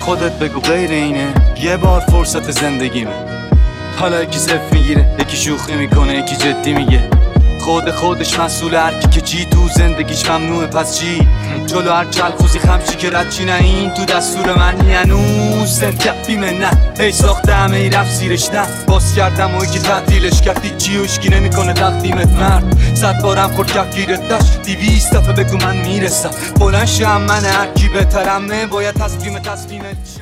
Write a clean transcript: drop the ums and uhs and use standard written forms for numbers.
خودت بگو غیر اینه یه بار فرصت زندگیمه. حالا یکی صفر میگیره، یکی شوخی میکنه، یکی جدی میگه. خودش مسئول هرکی که چی تو زندگیش ممنوعه پس چی؟ جلو هر چلخوزی خمشی که رد چی نه این تو دستور من هنوز زندگیمه. نه ای ساخته همه ای رفت زیرش نه باز کردم و یکی تعطیلش کردی چی و اشکی نمیکنه تقدیمت مرد. 100 بارم خورد کف گیرت داشت 200 دفعه بگو من میرسم. بلند شم من هرکی بهترمه باید تصمیم